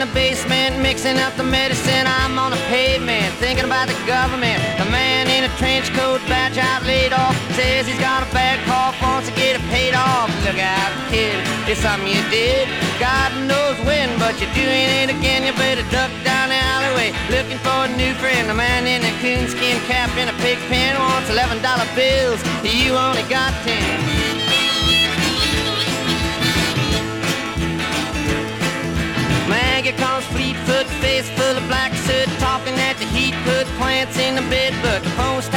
basement, mixing up the medicine. I'm on the pavement, thinking about the government. The man in a trench coat, badge out, laid off, says he's got a bad cough, wants to get it paid off. Look out, kid, it's something you did. God knows when, but you're doing it again. You better duck down the alleyway, looking for a new friend. The man in a coonskin cap and a pig pen wants $11 bills. You only got 10. Maggie comes Fleetfoot, face full of black soot, talking at the heat, put plants in the bed.